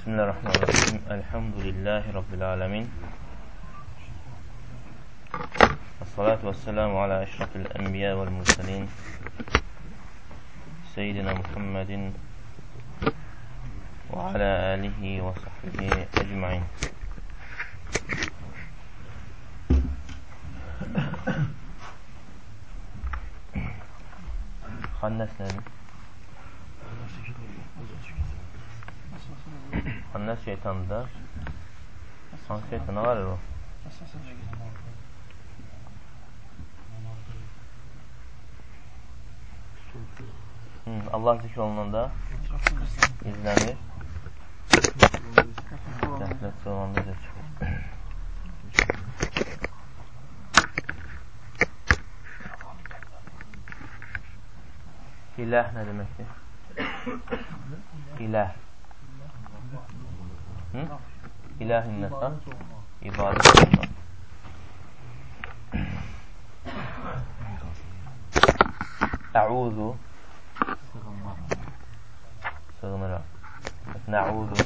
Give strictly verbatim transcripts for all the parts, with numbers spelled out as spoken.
Bismillahirrahmanirrahim. Elhamdülillahi Rabbil alemin. Esselatu vesselamu ala eşrafil enbiya vel mursalin. Seyyidina Muhammedin ve ala alihi ve sahbihi ecmain. Hannes nedir? Hannes şeytanıdır. Hangi şeytana var ya o? Hmm, Allah zikr olunanda izlenir. Gafletli olanda da çıkar. İlah ne demektir? İlah. Hı? İlahin nesa? İbadet olmak. E'udhu sığınırım. Ne'udhu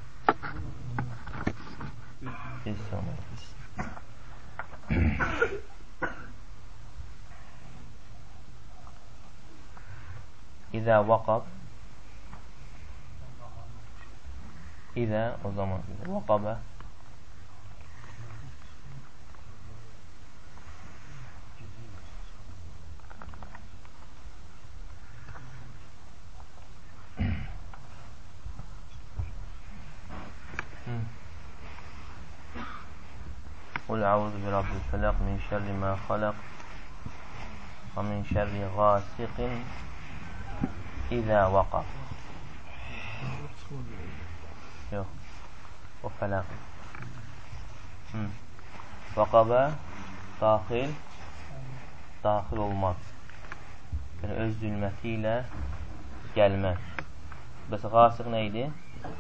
biz sığınırız. İza vakab İza o zaman vakabe Kul a'udhu bi rabbil felak min şerri ma halak ve min şerri gasiqin İza vakab. Yok. O felak. Hmm. Vakaba dahil dahil olmak. Yəni öz zülməti ilə gəlmək. Bəs qasıq nə idi?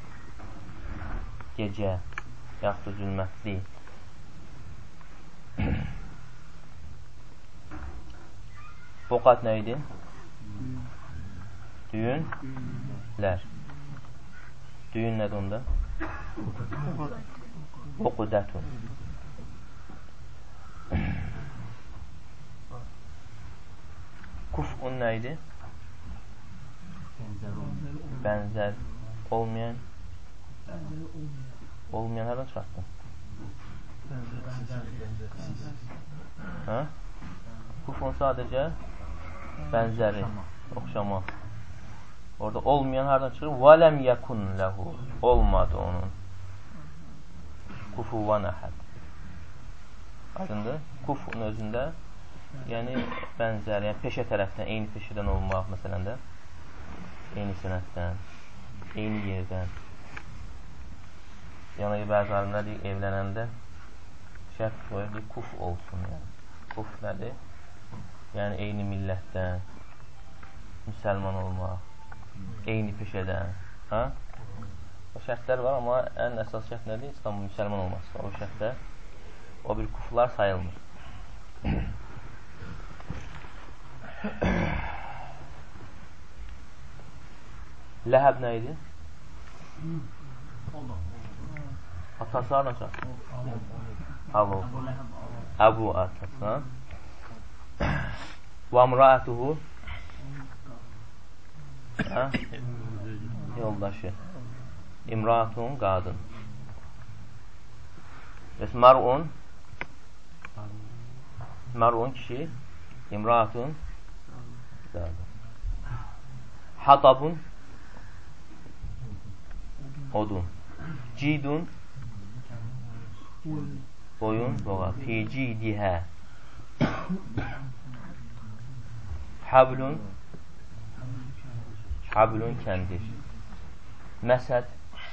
Gecə, yaxud zülmətli. Foqat nə idi? Düyünlər. Düyün nədir onda? Oqudətun. Kuf'un nə idi? Bənzər olmayan. Olmayan hərdən çıxartdın? Hə? Kuf'un sadəcə bənzəri, oxşamaq. Orada olmayan hardan çıxır? وَلَمْ يَكُنْ لَهُ olmadı onun. Kufuvan əhəd. Aydındır? Kufun özündə yəni bənzər, yəni peşə tərəfdən, eyni peşədən olmaq məsələn də, eyni sənətdən, eyni yerdən. Yəni bəzi alimlər deyir, evlənəndə şərt qoyur, deyir, kuf olsun. Yəni. Kuf nədir? Yəni eyni millətdən, müsəlman olmaq. Eyni peşədən. Ha? O şərtlər var, amma ən əsas şərt nədir? İslamın müsəlman olması. O şərtlər, o bir kuflar sayılmır. Ləhəb nə idi? Atası hardan çaq? Alo. Əbu atası. Və mraətuhu hə? Yoldaşı. İmratun qadın. Bəs mar'un mar'un kişi, imratun qadın. Hatabun odun. Cidun boyun boğa. Fi cidihə hablun hablun kəndir. Məsəd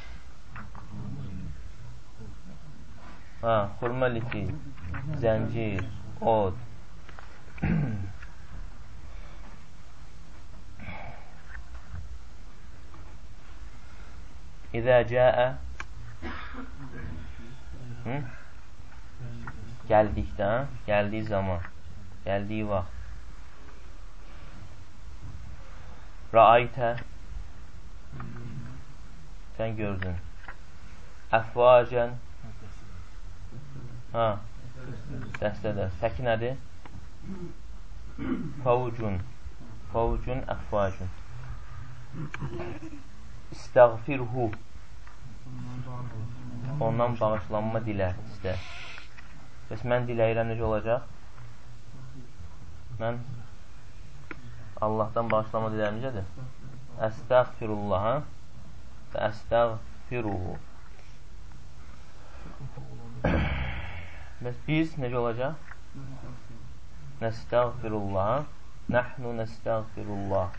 ha, xurma lifi, zəncir, od. İzə cəə gəldikdən, gəldiyi zaman, gəldiyi vaxt. Rəaytə sən gördün. Əfvacən. Ha, dəstədir. Səki nədir? Fəvcun. Fəvcun, əfvacun. İstəğfirhu. Ondan bağışlanma dilə, istə. Bəs mən diləyirəm, necə olacaq? Mən Allahdan bağışlanma diləyirəm, necədir? Əstəğfirullah, ha? Və əstəğfiruhu. Bəs biz necə olacaq? Nəstəğfirullah. Nəhnu nəstəğfirullah.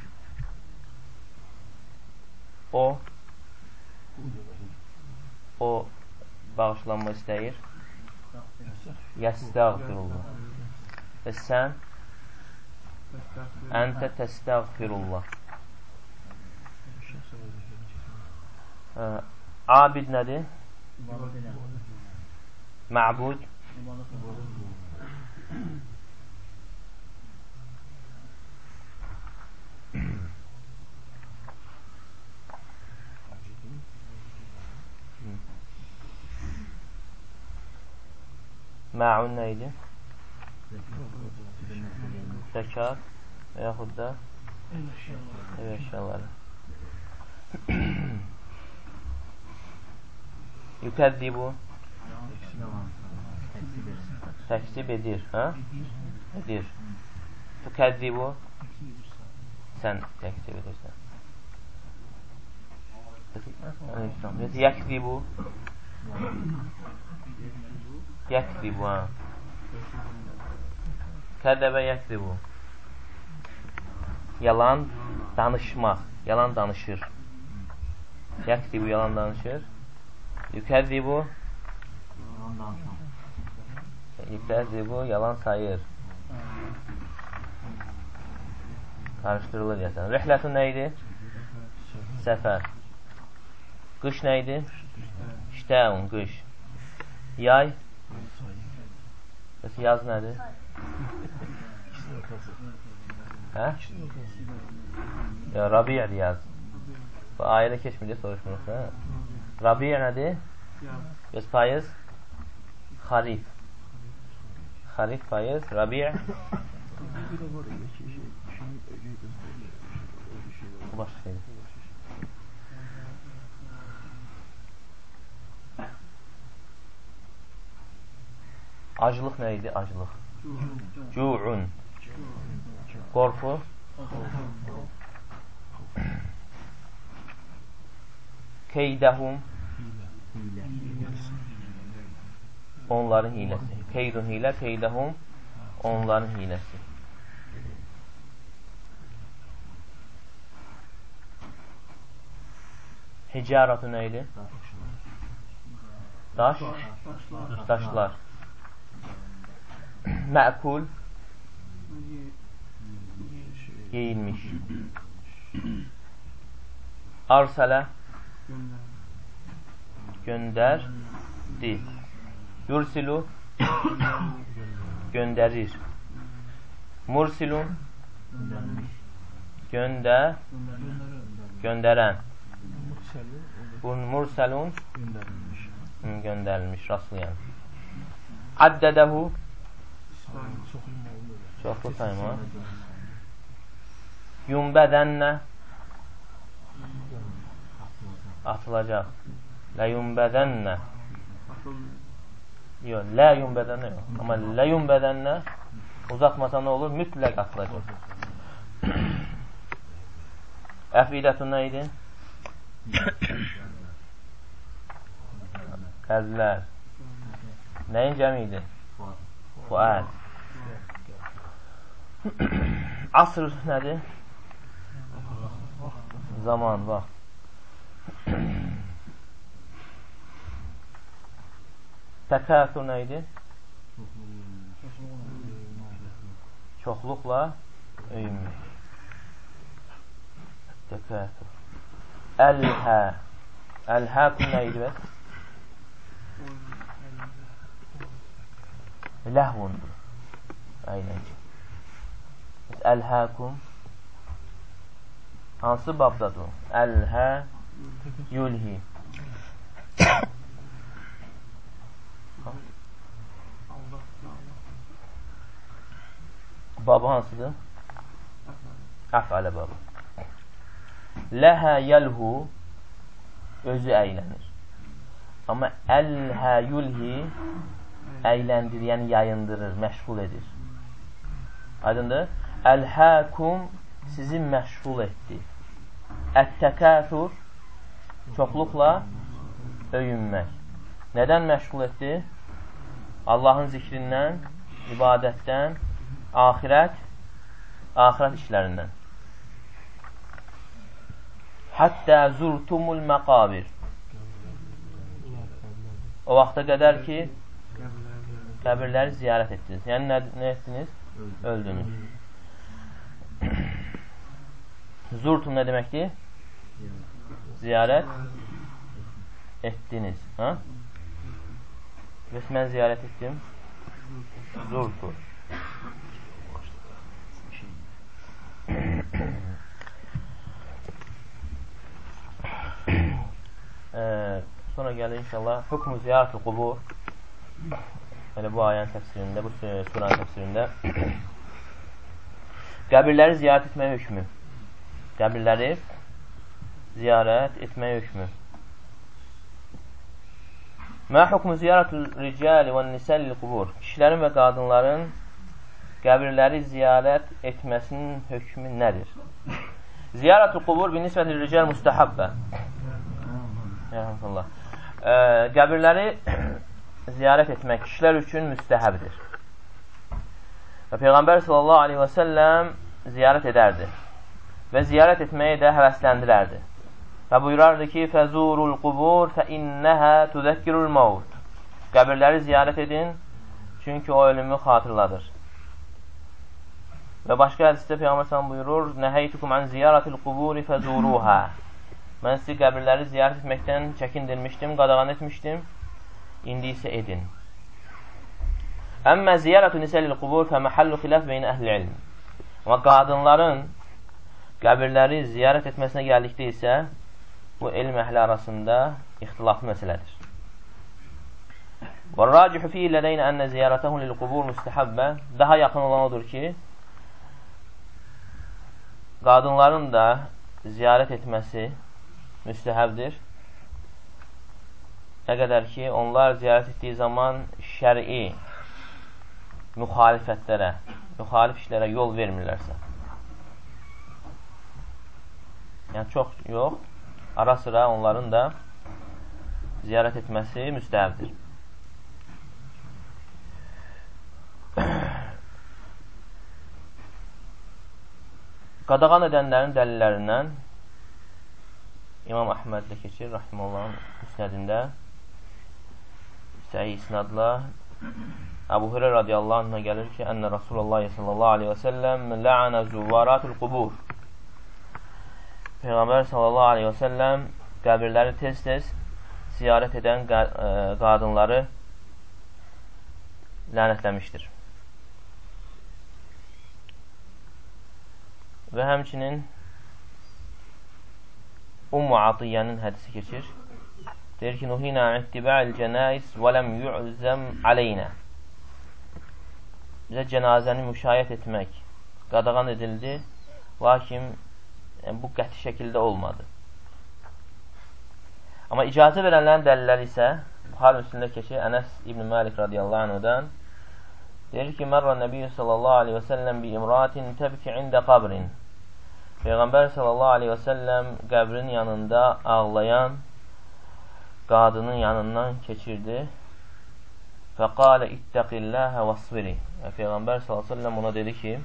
O O bağışlanma istəyir. Yəstəğfirullah. Və sən Əntə təstəğfirullah. Abid nədir? Mə'bud. Mə'un nə idi? Zəkat və yaxud da ev əşyaları. Yükəddibu təksib edir, hə? Edir. Tükəddibu sən təksib edirsən. Yəkdibu Yəkdibu, ha. Kədəbə yəkdibu. Yalan danışmaq. Yalan danışır. Yəkdibu yalan danışır. Yükəddibu Yükəddibu yalan sayır. Karışdırılır deyəsən. Rəhlətun nə idi? Səfər. Qış nə idi? Ştəun, qış. Yay. Bəs yaz nədir? Hə? Ya, Rabi'dir yaz. Bu ayədə keçmir deyə soruşmuruq, hə? Rabi' nədir? Bəs payız? Xarif. Xarif payız, Rabi' bu başqa şeydir. Acılıq nə idi? Acılıq. Cu'un. Qorxu. Keydəhum. Onların hiləsi. Keydun hilə, keydəhum. Onların hiləsi. Hicaratu nə idi? Daş. Daşlar. Mə'kul geyilmiş. Arsələ göndərdi. Yursilu göndərir. Mursilun göndə göndərən. Murselun göndərilmiş, rastlayan. Addədəhu çoxlu sayma. Yumbədənnə atılacaq. Lə yumbədənnə yox, lə yumbədənnə yox. Amma lə yumbədənnə uzatmasa nə olur? Mütləq atılacaq. Əfidətun nə idi? Qəlblər. Nəyin cəmi idi? Fuəd. Asr nədir? Zaman, vaxt. Təkəthür nə idi? Çoxluqla öyünmüş. Təkəthür. Əl-hə. Əl-həkum nə idi? Ləhvundur. Aynən ki. Əl-həkum hansı babdadır? Əl-hə yulhi. babı hansıdır? Əf'alə babı. Ləhə yəlhu özü əylənir. Amma əlhə yulhi əyləndir, yəni yayındırır, məşğul edir. Aydındır? Əlhəkum sizi məşğul etdi. Ət-təkəthur çoxluqla öyünmək. Nədən məşğul etdi? Allahın zikrindən, ibadətdən, axirət, axirət işlərindən. Həttə zurtumul məqabir. O vaxta qədər ki, qəbirləri ziyarət etdiniz. Yəni, nə, nə etdiniz? Öldünüz. Zurtum nə deməkdir? Ziyarət etdiniz. Ha? Bəs mən ziyarət etdim. Zurtu. ee, sonra gəlir inşallah hükmü ziyarət-i qubur. Yəni bu ayənin təfsirində, bu suranın təfsirində qəbirləri ziyarət etməyə hökmü. Qəbirləri ziyarət etməyə hökmü. Mə hukmu ziyarətul ricali və nisəl qubur. Kişilərin və qadınların qəbirləri ziyarət etməsinin hökmü nədir? Ziyarətul qubur bi nisbətil rical mustahabbə. Yərhamdullah. E, qəbirləri ziyarət etmək kişilər üçün müstəhəbdir. Və Peyğəmbər sallallahu aleyhi və səlləm ziyarət edərdi. Və ziyarət etməyi də həvəsləndirərdi. Və buyurardı ki, fəzurul qubur fə innəhə tüzəkkirul maut. Qəbirləri ziyarət edin, çünki o ölümü xatırladır. Və başqa hədisdə Peyğəmbər sallallahu buyurur, nəhəytukum an ziyarətil quburi fəzuruhə. Mən sizi qəbirləri ziyarət etməkdən çəkindirmişdim, qadağan etmişdim, indi isə edin. Əmmə ziyarətü nisəlil qubur fə məhəllu xiləf beyn əhl-i ilm. Amma qadınların qəbirləri ziyarət etməsinə gəldikdə isə bu elm əhli arasında ixtilaflı məsələdir. Və racihu fi lədəynə ənə ziyarətəhun lil qubur müstəhəbbə. Daha yaxın olan odur ki, qadınların da ziyarət etməsi müstəhəbdir. Nə qədər ki, onlar ziyarət etdiyi zaman şəri müxalifətlərə, müxalif işlərə yol vermirlərsə. Yəni, çox yox, ara sıra onların da ziyarət etməsi müstəhəbdir. Qadağan edənlərin dəlillərindən İmam Əhməd də keçir, rahiməllahın müsnədində səhi isnadla Əbu Hüreyra radiyallahu anhına gəlir ki, ənə Rasulullah sallallahu aleyhi və səlləm lə'ənə züvvaratul qubur. Peyğəmbər sallallahu aleyhi və səlləm qəbirləri tez-tez ziyarət edən qadınları lənətləmişdir. Və həmçinin Ummu Atiyyənin hədisi keçir. Deyir ki, nuhina ittiba'il cənais və ləm yu'zəm aleynə. Bizə cənazəni müşayiət etmək qadağan edildi, lakin yəni, bu qəti şəkildə olmadı. Amma icazə verənlərin dəlilləri isə Buxari Müslimdə keçir Ənəs İbn Malik radiyallahu anhudan deyir ki, mərrə nəbiyyə sallallahu aleyhi və səlləm bi imratin təbki ində qabrin. Peyğəmbər sallallahu aleyhi və səlləm qəbrin yanında ağlayan qadının yanından keçirdi. Fəqalə ittəqilləhə vəsviri. Və Peyğəmbər sallallahu aleyhi və səlləm ona dedi ki,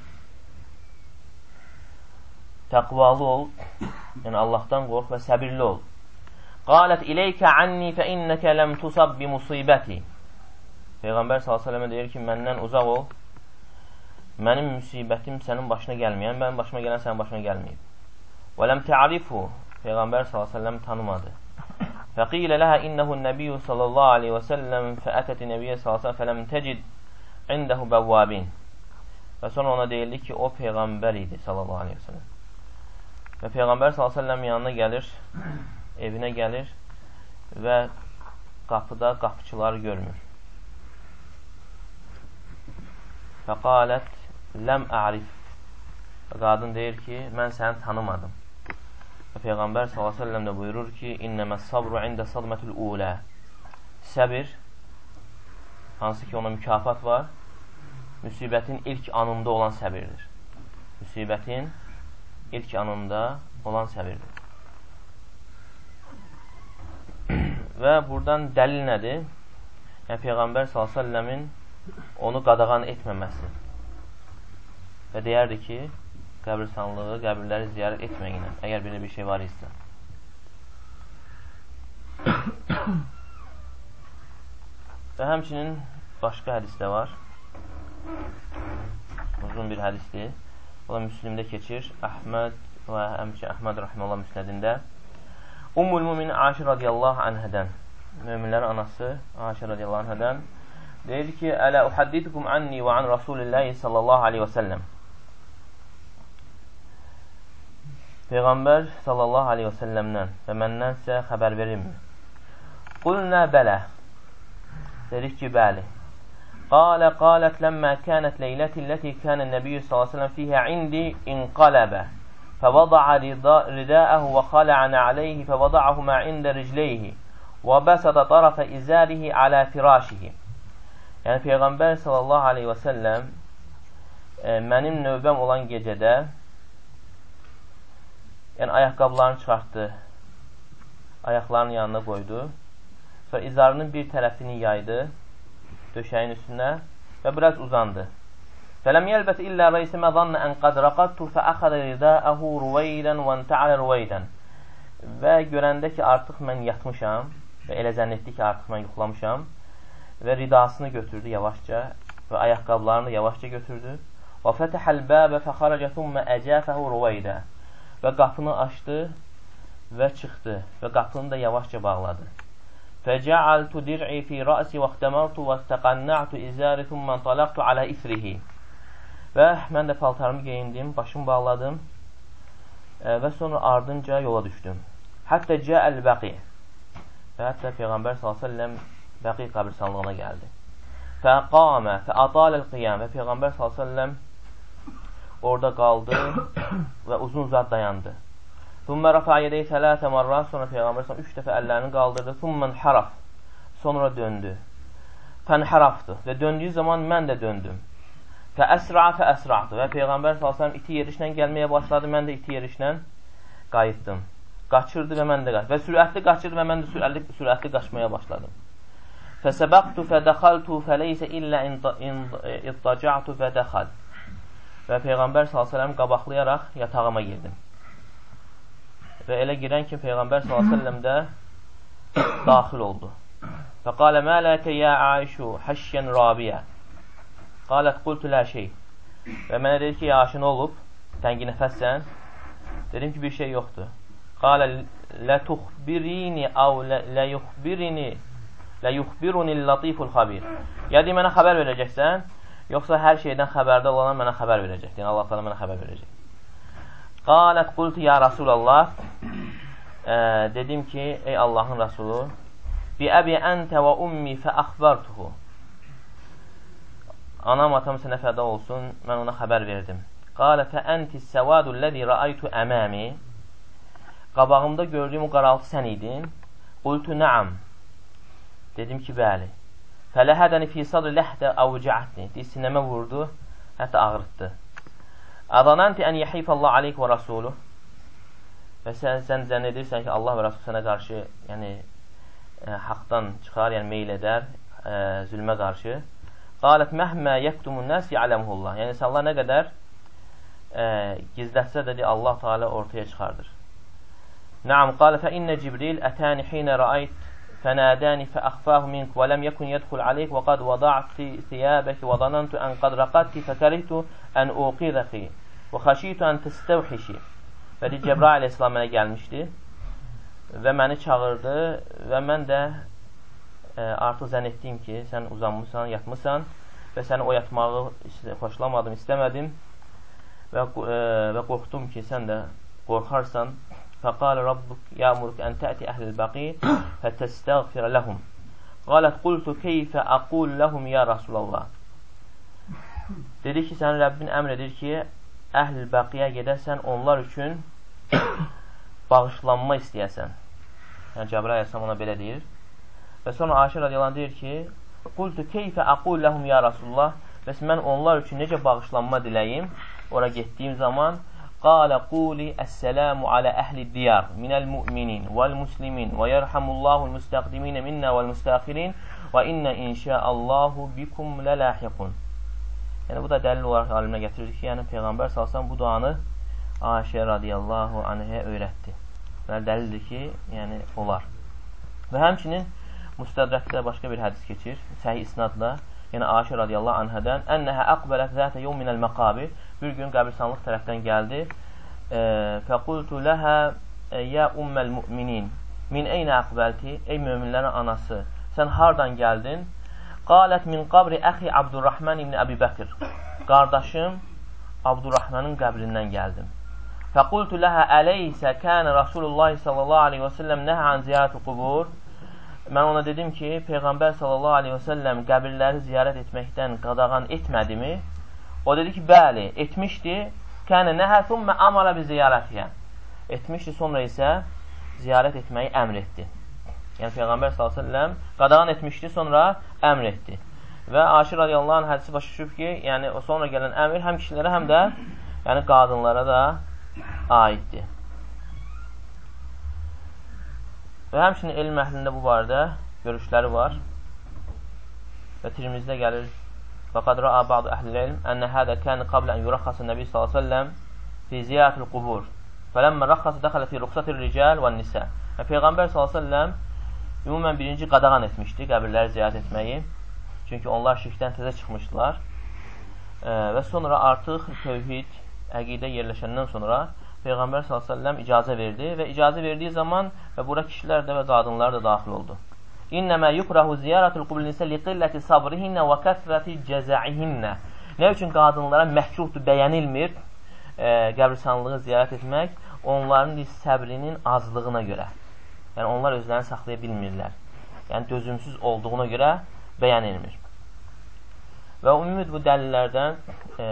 təqvalı ol, yəni Allahdan qorx və səbirli ol. Qalət ileykə anni fə innəkə ləm tusab bi musibəti. Peyğəmbər sallallahu əleyhi və səlləm deyir ki, məndən uzaq ol. Mənim müsibətim sənin başına gəlməyən, mənim başıma gələn sənin başına gəlməyib. Və ləm tə'rifu. Peyğəmbər sallallahu əleyhi və səlləm tanımadı. Fəqilə ləhə innəhu nəbiyyü sallallahu əleyhi və səlləm fəətəti nəbiyyə sallallahu əleyhi və səlləm təcid indəhu bəvvabin. Və sonra ona deyildi ki, o Peyğəmbər idi sallallahu əleyhi və səlləm. Və Peyğəmbər sallallahu əleyhi və səlləm yanına gəlir, evinə gəlir və qapıda qapıçıları görmür. Fəqalət ləm a'rif. Qadın deyir ki, mən səni tanımadım. Və Peyğəmbər sallallahu əleyhi və səlləm də buyurur ki, innəməs sabru ində sadmətul ulə. Səbir, hansı ki ona mükafat var, müsibətin ilk anında olan səbirdir. Müsibətin ilk anında olan səbirdir. Və buradan dəlil nədir? Yəni, Peyğəmbər sallallahu əleyhi və səlləmin onu qadağan etməməsi. Və deyərdi ki, qəbirstanlığı, qəbirləri ziyarət etməyin, əgər belə bir şey var isə. Və həmçinin başqa hədisdə var. Uzun bir hədisdir. O da Müslimdə keçir. Əhməd və həmçinin Əhməd rəhməllah müsnədində. Ummul Mümin Aişə radiyallahu anhədən, möminlərin anası Aişə radiyallahu anhədən deyir ki, Ələ uhadditukum anni və an Rasulillahi sallallahu aleyhi və səlləm. Peyğəmbər sallallahu aleyhi və səlləmdən və məndən sizə xəbər verirmi? Qulnə bələ. Dedik ki, bəli. Qalə qalət ləmmə kənət leyləti ləti kənən nəbiyyü sallallahu aleyhi və səlləm fiyhə indi inqaləbə. فوضع رداءه وخلع عليه فوضعه ما عند رجليه وبسط طرف إزاره على فراشه. Yəni Peyğəmbər sallallahu aleyhi və səlləm e, mənim növbəm olan gecədə yəni ayaqqabılarını çıxartdı, ayaqlarının yanına qoydu, sonra izarının bir tərəfini yaydı döşəyin üstünə və biraz uzandı. فَلَمْ يَلْبَثْ إِلَّا رَيْسِمَ ظَنَّ أَنْ قَدْ رَقَدْتُ فَأَخَذَ رِدَاءَهُ رُوَيْدًا وَانْتَعَلَ رُوَيْدًا. Və görəndə ki, artıq mən yatmışam və elə zənn etdi ki, artıq mən yuxulamışam və ridasını götürdü yavaşca və ayaqqabılarını yavaşca götürdü. وَفَتَحَ الْبَابَ فَخَرَجَ ثُمَّ أَجَافَهُ رُوَيْدًا. Və qapını açdı və çıxdı və qapını da yavaşca bağladı. فَجَعَلْتُ دِرْعِي فِي رَأْسِ وَاخْتَمَرْتُ وَاسْتَقَنَّعْتُ إِزَارِ ثُمَّ انْطَلَقْتُ عَلَى إِثْرِهِ. Və mən də paltarımı geyindim, başımı bağladım e, və sonra ardınca yola düşdüm. Hətta cəəl bəqi. Və hətta Peyğəmbər sallallahu əleyhi və səlləm bəqi qəbirstanlığına gəldi. Fəqamə fəataləl qiyam. Və Peyğəmbər sallallahu əleyhi və səlləm orada qaldı və uzun zat dayandı. Thumma rafa yedəyi thəlâthə marra. Sonra Peyğəmbər sallallahu əleyhi və səlləm üç dəfə əllərini qaldırdı. Thumma haraf. Sonra döndü. Fənharafdı. Və döndüyü zaman mən də döndüm. Fəəsra fəəsra'dı. Və Peyğəmbər sallallahu əleyhi və səlləm iti yerişlə gəlməyə başladı. Mən də iti yerişlə qayıtdım. Qaçırdı və mən də qaçdım. Və sürətli qaçırdı və mən də sürətli, sürətli qaçmaya başladım. Fəsəbəqtu fədəxaltu fəleysə illə ittaca'tu fədəxal. Və Peyğəmbər sallallahu əleyhi və səlləm qabaqlayaraq yatağıma girdim. Və elə girən ki, Peyğəmbər sallallahu əleyhi və səlləm də daxil oldu. Fəqalə mə ləkə yə Aişu həşşən rabiyə. Qalət qultu lə şey. Və mənə dedi ki, yaşı nə olub? Təngi nəfəssən? Dedim ki, bir şey yoxdur. Qalə lə tuxbirini əv lə yuxbirini lə yuxbiruni latiful xabir. Ya deyil, mənə xəbər verəcəksən, yoxsa hər şeydən xəbərdə olana mənə xəbər verəcək. Yəni, Allah təala mənə xəbər verəcək. Qalət qultu ya Rasulallah. E, dedim ki, ey Allahın Rasulü, bi əbi əntə və ummi fə əxbartuhu. Anam, atam sənə fəda olsun, mən ona xəbər verdim. Qalə fə əntis səvadul ləzi rəaytu əməmi. Qabağımda gördüyüm o qaraltı sən idin. Qultu nəam. Dedim ki, bəli. Fələhədəni fi sadri ləhdə əvcəətni. Deyir, sinəmə vurdu, hətta ağrıtdı. Ədananti ən yəhifəllah aleyk və rasuluh. Və sən, sən zənn edirsən ki, Allah və Rasul sənə qarşı yəni, e, haqdan çıxar, yəni meyl edər, e, zülmə qarşı. Qalət məhmə yəktumun nəs yələmuhullah. Yəni, Allah nə qədər e, gizlətsə də Allah Teala ortaya çıxardır. Naam, qalə fə innə Cibril ətəni xinə rəayt fənədəni fəəxfəhu mink və ləm yəkun yədxul aleyk və qad vada'ti thiyəbəki və zanantu ən qad rəqadti fəkərihtu ən uqidəxi və xəşitu ən təstəvhişi. Və deyir, Cəbrail aleyhissalam mənə gəlmişdi və məni çağırdı və mən də e, artıq zənn etdim ki, sən uzanmışsan, yatmışsan və səni oyatmağı xoşlamadım, istəmədim və, e, və qorxdum ki, sən də qorxarsan. Fəqalə Rabbuk yəmuruk ən tə'ti əhlil bəqi fətəstəğfirə ləhum. Qalət qultu keyfə əqul ləhum ya Rasulallah. Dedi ki, sənin Rəbbin əmr edir ki, əhl-i bəqiyə gedərsən, onlar üçün bağışlanma istəyəsən. Yəni, Cəbrail əleyhissalam ona belə deyir. Və sonra Ayşə radiyallahu anh deyir ki, qultu keyfə aqul ləhum ya Rasulullah, bəs mən onlar üçün necə bağışlanma diləyim? Ora getdiyim zaman, qalə quli əssəlamu alə əhli diyar minəl müminin vəl-muslimin və yərhamullahu müstəqdiminə minnə vəl-müstəxirin və innə inşəallahu bikum lələhiqun. Yəni, bu da dəlil olaraq alimlə gətirir ki, yəni Peyğəmbər salsan bu duanı Ayşə radiyallahu anhə öyrətdi. Və dəlildir ki, yəni olar. Və həmçinin Müstədrəkdə başqa bir hədis keçir, səhih isnadla, yəni Ayşə radiyallahu anhədən, ənəhə əqbələt zətə yevm minəl məqabir, bir gün qəbirstanlıq tərəfdən gəldi, fəqultu ləhə yə umməl müminin, min eynə əqbəlti, ey möminlərin anası, sən hardan gəldin? Qalət min qabri əxi Abdurrahman ibn Əbi Bəkir, qardaşım Abdurrahmanın qəbrindən gəldim. Fəqultu ləhə əleysə kənə Rasulullah sallallahu aleyhi və səlləm nəhə an ziyarət-i qubur. Mən ona dedim ki, Peyğəmbər sallallahu aleyhi və səlləm qəbirləri ziyarət etməkdən qadağan etmədimi? O dedi ki, bəli, etmişdi. Kənə nəhə thümmə amara bi ziyarətiyyə. Etmişdi, sonra isə ziyarət etməyi əmr etdi. Yəni, Peyğəmbər sallallahu aleyhi və səlləm qadağan etmişdi, sonra əmr etdi. Və Ayşə radiyallahu anh hədisi başa düşüb ki, yəni o sonra gələn əmr həm kişilərə, həm də yəni qadınlara da aiddir. Və həmçinin elm əhlində bu barədə görüşləri var. Və Tirmizdə gəlir, فَقَدْ رَأَى بَعْضُ أَهْلِ الْعِلْمِ أَنَّ هَذَا كَانَ قَبْلَ أَنْ يُرَخَّصَ النَّبِيُّ صَلَّى اللَّهُ عَلَيْهِ وَسَلَّمَ فِي زِيَارَةِ الْقُبُورِ فَلَمَّا رَخَّصَ دَخَلَ فِي رُخْصَةِ الرِّجَالِ وَالنِّسَاءِ. Peyğəmbər sallallahu əleyhi və səlləm ümumən birinci qadağan etmişdi qəbirləri ziyarət etməyi. Çünki onlar şirkdən təzə çıxmışdılar. E, və sonra artıq tövhid, əqidə yerləşəndən sonra Peyğəmbər sallallahu əleyhi və səlləm icazə verdi və icazə verdiyi zaman və bura kişilər də və qadınlar da daxil oldu. İnnəmə yukrahu ziyaratul qubur nisə liqilləti sabrihinnə və kəsrəti cəzəihinnə. Nə üçün qadınlara məhruhdur, bəyənilmir e, qəbristanlığı ziyarət etmək? Onların səbrinin azlığına görə. Yəni, onlar özlərini saxlaya bilmirlər. Yəni, dözümsüz olduğuna görə bəyan edilmir. Və ümumi bu dəlillərdən e,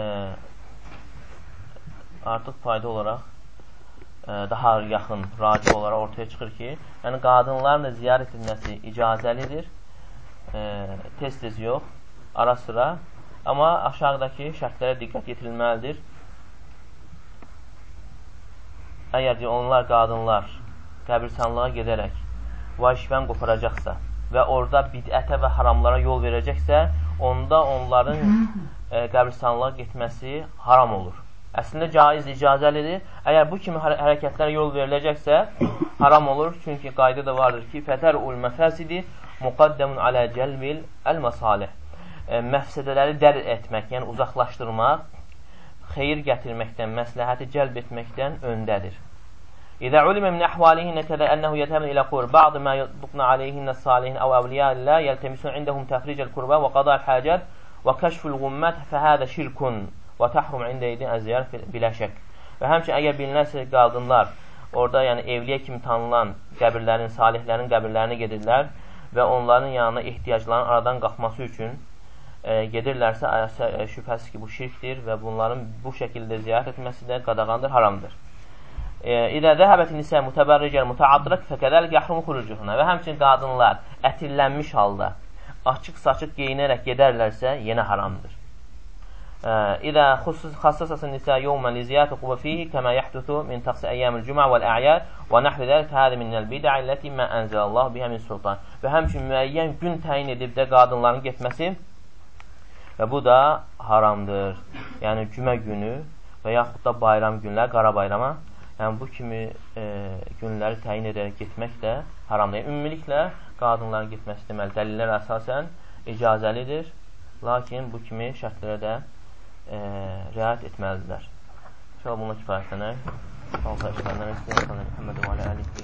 artıq fayda olaraq e, daha yaxın, raci olaraq ortaya çıxır ki, yəni qadınların da ziyarət edilməsi icazəlidir. E, tez-tez yox, ara sıra. Amma aşağıdakı şərtlərə diqqət yetirilməlidir. Əgər onlar qadınlar qəbirstanlığa gedərək vacibən qoparacaqsa və orada bidətə və haramlara yol verəcəksə, onda onların e, qəbirstanlığa getməsi haram olur. Əslində caiz, icazəlidir. Əgər bu kimi hərəkətlərə yol veriləcəksə, haram olur. Çünki qayda da vardır ki, fətərul məfəsidi muqaddəmun alə cəlbil əl-məsalih. E, məfsədələri dərr etmək, yəni uzaqlaşdırmaq, xeyir gətirməkdən, məsləhəti cəlb etməkdən öndədir. İzə ulimə min əhvalihinə kədə ənəhu yətəmin ilə qur, bə'd mə yudluqna aleyhinnə salihin əv əvliyəllə yəltəmisun indəhum təfricəl qurbə və qadar həcət və kəşfül qummət fəhədə şirkun və təhrum indəydin əziyər bilə şək. Və həmçin əgər bilinərsə qadınlar orada yəni evliyə kimi tanınan qəbirlərin, salihlərin qəbirlərinə gedirlər və onların yanına ehtiyacların aradan qalxması üçün e, gedirlərsə, e, şübhəsiz ki, bu şirkdir və bunların bu şəkildə ziyarət etməsi də qadağandır, haramdır. İdə zəhəbətin nisə mütəbərricəl mütəaddırıq fəkədəlik yəhrumu xurucuhuna. Və həmçin qadınlar ətirlənmiş halda açıq-saçıq geyinərək gedərlərsə yenə haramdır. İdə xassasasın nisə yevmən liziyyəti qubə fihi kəmə yəhdutu min təqsi əyyəmil cümə vəl-ə'yər və nəhvi dəlik hədə minəl bidəi ləti mə ənzəlallahu bihə min sultan. Və həmçin müəyyən gün təyin edib də qadınların getməsi və bu da haramdır. Yəni cümə günü və yaxud da bayram günlər, qara bayrama. Yəni, bu kimi e, günləri təyin edərək getmək də haramdır. Yəni, ümumiliklə, qadınların getməsi deməli, dəlillər əsasən icazəlidir. Lakin bu kimi şərtlərə də e, riayət etməlidirlər. İnşallah bununla kifayətlənək. Allah işlərindən istəyən, Muhammed və alə əlihi.